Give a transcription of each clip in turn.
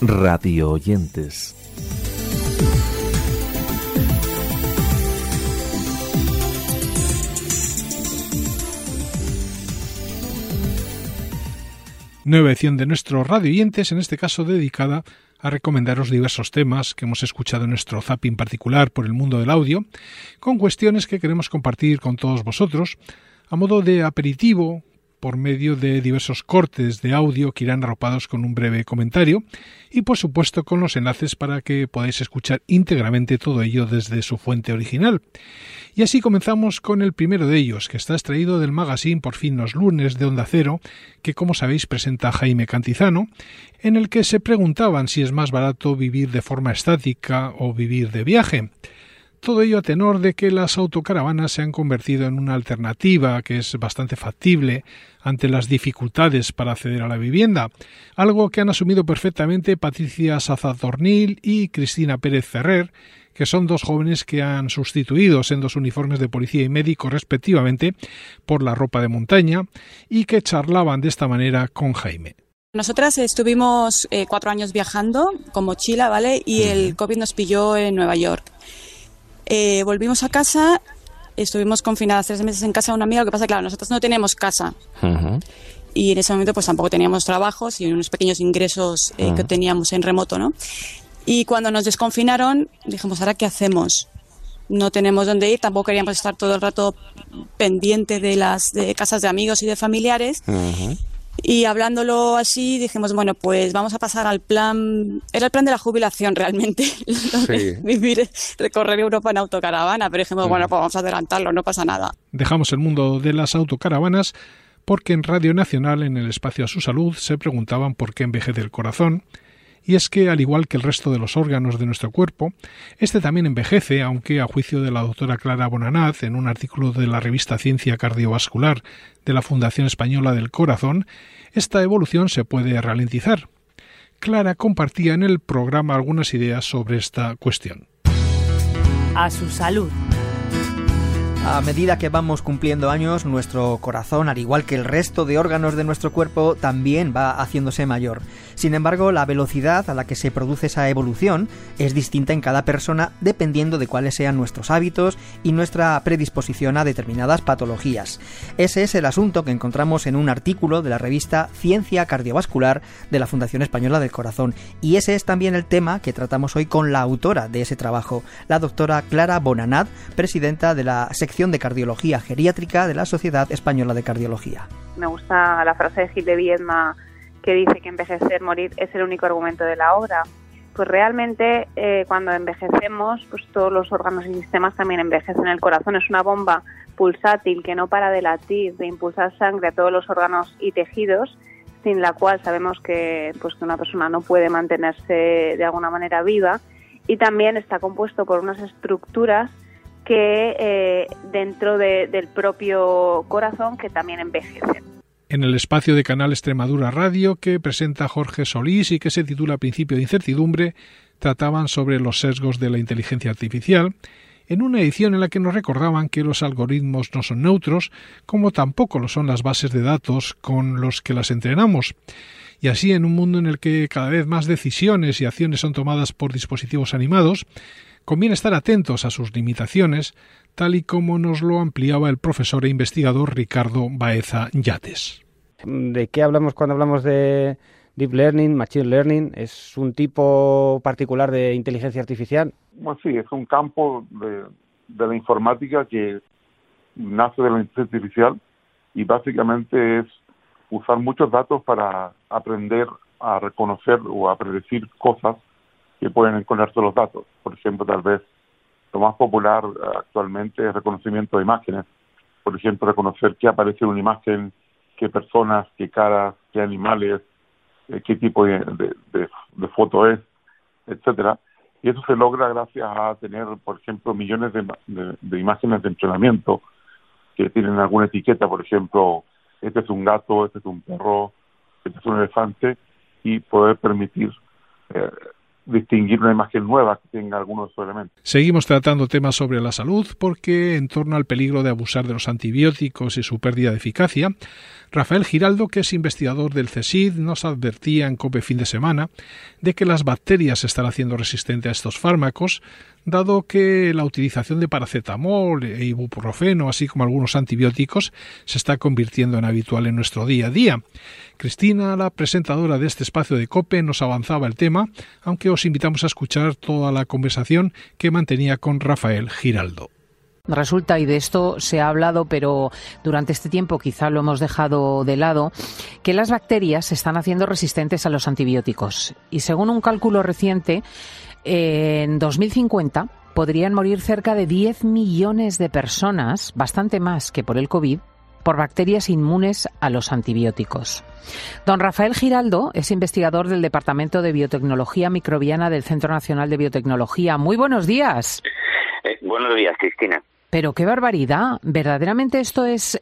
Radio oyentes. Nueva edición de nuestro Radio Oyentes, en este caso dedicada a recomendaros diversos temas que hemos escuchado en nuestro zapping particular por el mundo del audio, con cuestiones que queremos compartir con todos vosotros, a modo de aperitivo, por medio de diversos cortes de audio que irán arropados con un breve comentario y por supuesto con los enlaces para que podáis escuchar íntegramente todo ello desde su fuente original. Y así comenzamos con el primero de ellos, que está extraído del magazine Por fin los lunes de Onda Cero, que como sabéis presenta Jaime Cantizano, en el que se preguntaban si es más barato vivir de forma estática o vivir de viaje. Todo ello a tenor de que las autocaravanas se han convertido en una alternativa que es bastante factible ante las dificultades para acceder a la vivienda, algo que han asumido perfectamente Patricia Sazadornil y Cristina Pérez Ferrer, que son dos jóvenes que han sustituido sendos uniformes de policía y médico respectivamente por la ropa de montaña y que charlaban de esta manera con Jaime. Nosotras estuvimos 4 años viajando con mochila, ¿vale? Y el COVID nos pilló en Nueva York. Volvimos a casa, estuvimos confinadas 3 meses en casa de una amiga. Lo que pasa es que, claro, nosotros no tenemos casa. Y en ese momento pues tampoco teníamos trabajos y unos pequeños ingresos que teníamos en remoto, ¿no? Y cuando nos desconfinaron, dijimos, ¿ahora qué hacemos? No tenemos dónde ir, tampoco queríamos estar todo el rato pendiente de casas de amigos y de familiares. Y hablándolo así, dijimos, bueno, pues vamos a pasar al plan... Era el plan de la jubilación, realmente. Sí. Vivir, recorrer Europa en autocaravana. Pero dijimos, bueno, pues vamos a adelantarlo, no pasa nada. Dejamos el mundo de las autocaravanas porque en Radio Nacional, en el espacio A Su Salud, se preguntaban por qué envejece el corazón. Y es que, al igual que el resto de los órganos de nuestro cuerpo, este también envejece, aunque a juicio de la doctora Clara Bonanat, en un artículo de la revista Ciencia Cardiovascular de la Fundación Española del Corazón, esta evolución se puede ralentizar. Clara compartía en el programa algunas ideas sobre esta cuestión. A su salud. A medida que vamos cumpliendo años, nuestro corazón, al igual que el resto de órganos de nuestro cuerpo, también va haciéndose mayor. Sin embargo, la velocidad a la que se produce esa evolución es distinta en cada persona dependiendo de cuáles sean nuestros hábitos y nuestra predisposición a determinadas patologías. Ese es el asunto que encontramos en un artículo de la revista Ciencia Cardiovascular de la Fundación Española del Corazón. Y ese es también el tema que tratamos hoy con la autora de ese trabajo, la doctora Clara Bonanat, presidenta de la sección de Cardiología Geriátrica de la Sociedad Española de Cardiología. Me gusta la frase de Gil de Viedma que dice que envejecer, morir es el único argumento de la obra. Pues realmente cuando envejecemos, pues todos los órganos y sistemas también envejecen. El corazón es una bomba pulsátil que no para de latir, de impulsar sangre a todos los órganos y tejidos, sin la cual sabemos que una persona no puede mantenerse de alguna manera viva, y también está compuesto por unas estructuras que dentro del propio corazón que también envejecen. En el espacio de Canal Extremadura Radio que presenta Jorge Solís y que se titula Principio de Incertidumbre, trataban sobre los sesgos de la inteligencia artificial, en una edición en la que nos recordaban que los algoritmos no son neutros, como tampoco lo son las bases de datos con los que las entrenamos. Y así, en un mundo en el que cada vez más decisiones y acciones son tomadas por dispositivos animados, conviene estar atentos a sus limitaciones, tal y como nos lo ampliaba el profesor e investigador Ricardo Baeza Yates. ¿De qué hablamos cuando hablamos de Deep Learning, Machine Learning? ¿Es un tipo particular de inteligencia artificial? Bueno, sí, es un campo de la informática que nace de la inteligencia artificial y básicamente es usar muchos datos para aprender a reconocer o a predecir cosas que pueden encontrarse los datos. Por ejemplo, tal vez lo más popular actualmente es reconocimiento de imágenes. Por ejemplo, reconocer qué aparece en una imagen, qué personas, qué caras, qué animales, qué tipo de foto es, etcétera. Y eso se logra gracias a tener, por ejemplo, millones de imágenes de entrenamiento que tienen alguna etiqueta, por ejemplo, este es un gato, este es un perro, este es un elefante, y poder permitir distinguir una imagen nueva que tenga algunos de esos elementos. Seguimos tratando temas sobre la salud porque en torno al peligro de abusar de los antibióticos y su pérdida de eficacia, Rafael Giraldo, que es investigador del CSIC, nos advertía en COPE fin de semana de que las bacterias se están haciendo resistentes a estos fármacos, dado que la utilización de paracetamol e ibuprofeno, así como algunos antibióticos, se está convirtiendo en habitual en nuestro día a día. Cristina, la presentadora de este espacio de COPE, nos avanzaba el tema, aunque os invitamos a escuchar toda la conversación que mantenía con Rafael Giraldo. Resulta, y de esto se ha hablado, pero durante este tiempo quizá lo hemos dejado de lado, que las bacterias se están haciendo resistentes a los antibióticos. Y según un cálculo reciente, en 2050 podrían morir cerca de 10 millones de personas, bastante más que por el COVID, por bacterias inmunes a los antibióticos. Don Rafael Giraldo es investigador del Departamento de Biotecnología Microbiana del Centro Nacional de Biotecnología. Muy buenos días. Buenos días, Cristina. Pero qué barbaridad. ¿Verdaderamente esto es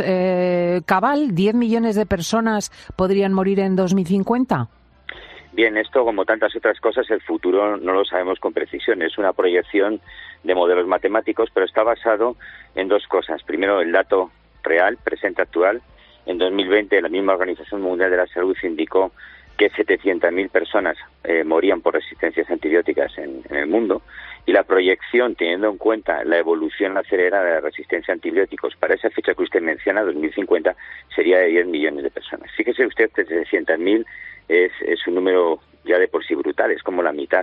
cabal? ¿10 millones de personas podrían morir en 2050? Bien, esto, como tantas otras cosas, el futuro no lo sabemos con precisión. Es una proyección de modelos matemáticos, pero está basado en dos cosas. Primero, el dato real, presente, actual. En 2020, la misma Organización Mundial de la Salud indicó que 700.000 personas morían por resistencias antibióticas en el mundo, y la proyección, teniendo en cuenta la evolución acelerada de la resistencia a antibióticos para esa fecha que usted menciona, 2050, sería de 10 millones de personas. Fíjese usted que 700.000 es un número ya de por sí brutal, es como la mitad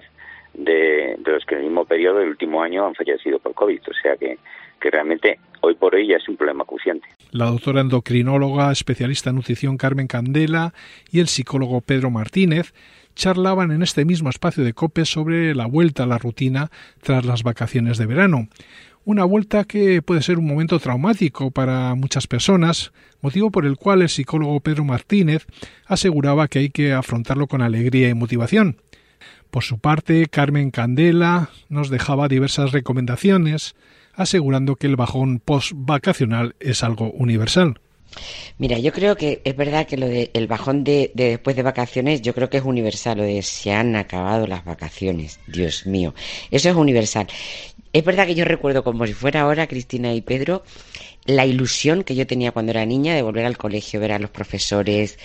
de los que en el mismo periodo del último año han fallecido por COVID, o sea que realmente hoy por hoy ya es un problema acuciante. La doctora endocrinóloga, especialista en nutrición Carmen Candela y el psicólogo Pedro Martínez charlaban en este mismo espacio de COPE sobre la vuelta a la rutina tras las vacaciones de verano. Una vuelta que puede ser un momento traumático para muchas personas, motivo por el cual el psicólogo Pedro Martínez aseguraba que hay que afrontarlo con alegría y motivación. Por su parte, Carmen Candela nos dejaba diversas recomendaciones, asegurando que el bajón post-vacacional es algo universal. Mira, yo creo que es verdad que lo del bajón de después de vacaciones, yo creo que es universal, lo de se han acabado las vacaciones, Dios mío, eso es universal. Es verdad que yo recuerdo como si fuera ahora, Cristina y Pedro, la ilusión que yo tenía cuando era niña de volver al colegio, ver a los profesores,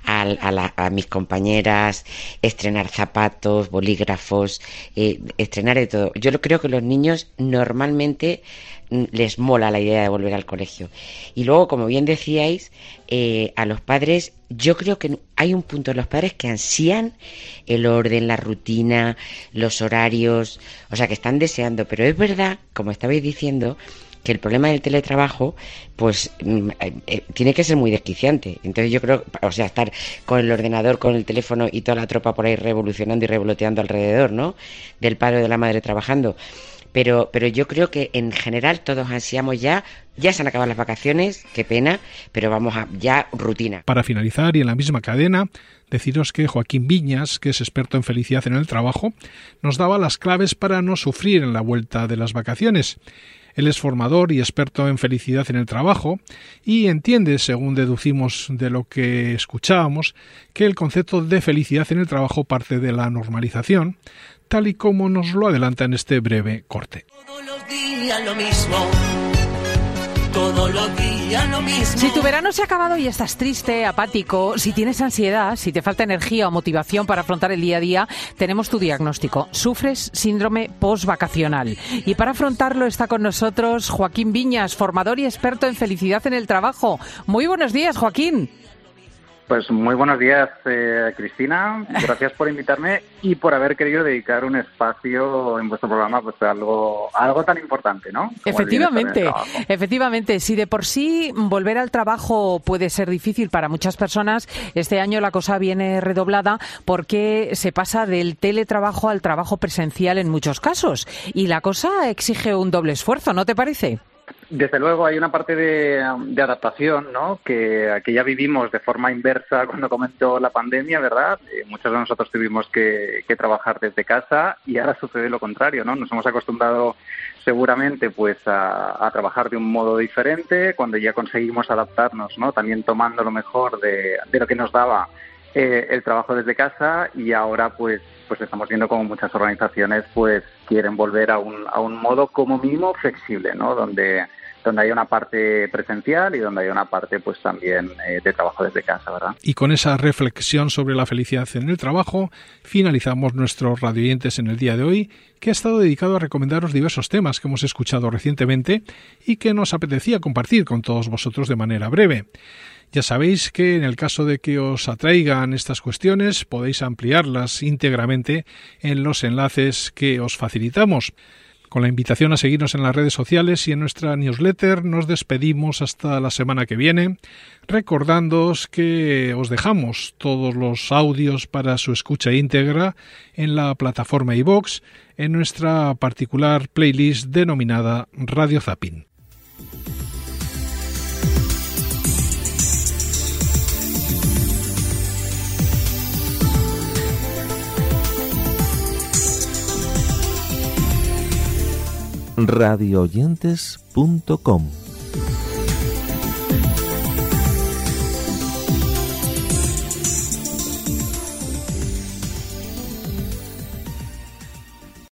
a mis compañeras, estrenar zapatos, bolígrafos, estrenar de todo. Yo creo que los niños normalmente les mola la idea de volver al colegio. Y luego, como bien decíais, a los padres, yo creo que hay un punto de los padres que ansían el orden, la rutina, los horarios, o sea, que están deseando. Pero es verdad, como estabais diciendo, que el problema del teletrabajo, pues tiene que ser muy desquiciante. Entonces yo creo, o sea, estar con el ordenador, con el teléfono y toda la tropa por ahí revolucionando y revoloteando alrededor, ¿no? Del padre o de la madre trabajando. Pero yo creo que en general todos ansiamos ya se han acabado las vacaciones, qué pena, pero vamos a ya rutina. Para finalizar, y en la misma cadena, deciros que Joaquín Viñas, que es experto en felicidad en el trabajo, nos daba las claves para no sufrir en la vuelta de las vacaciones. Él es formador y experto en felicidad en el trabajo y entiende, según deducimos de lo que escuchábamos, que el concepto de felicidad en el trabajo parte de la normalización, tal y como nos lo adelanta en este breve corte. Todos los días lo mismo. Todos los días lo mismo. Si tu verano se ha acabado y estás triste, apático, si tienes ansiedad, si te falta energía o motivación para afrontar el día a día, tenemos tu diagnóstico. Sufres síndrome postvacacional. Y para afrontarlo está con nosotros Joaquín Viñas, formador y experto en felicidad en el trabajo. Muy buenos días, Joaquín. Pues muy buenos días, Cristina. Gracias por invitarme y por haber querido dedicar un espacio en vuestro programa pues a algo tan importante, ¿no? Efectivamente. Si de por sí volver al trabajo puede ser difícil para muchas personas, este año la cosa viene redoblada porque se pasa del teletrabajo al trabajo presencial en muchos casos. Y la cosa exige un doble esfuerzo, ¿no te parece? Desde luego hay una parte de adaptación, ¿no? Que ya vivimos de forma inversa cuando comenzó la pandemia, ¿verdad? Muchos de nosotros tuvimos que trabajar desde casa y ahora sucede lo contrario, ¿no? Nos hemos acostumbrado seguramente pues a trabajar de un modo diferente cuando ya conseguimos adaptarnos, ¿no? También tomando lo mejor de lo que nos daba el trabajo desde casa, y ahora pues estamos viendo como muchas organizaciones pues quieren volver a un modo como mínimo flexible, ¿no? Donde hay una parte presencial y donde hay una parte pues también de trabajo desde casa, ¿verdad? Y con esa reflexión sobre la felicidad en el trabajo, finalizamos nuestros radioyentes en el día de hoy, que ha estado dedicado a recomendaros diversos temas que hemos escuchado recientemente y que nos apetecía compartir con todos vosotros de manera breve. Ya sabéis que en el caso de que os atraigan estas cuestiones, podéis ampliarlas íntegramente en los enlaces que os facilitamos. Con la invitación a seguirnos en las redes sociales y en nuestra newsletter, nos despedimos hasta la semana que viene, recordándoos que os dejamos todos los audios para su escucha íntegra en la plataforma iVoox, en nuestra particular playlist denominada Radio Zapping. radioyentes.com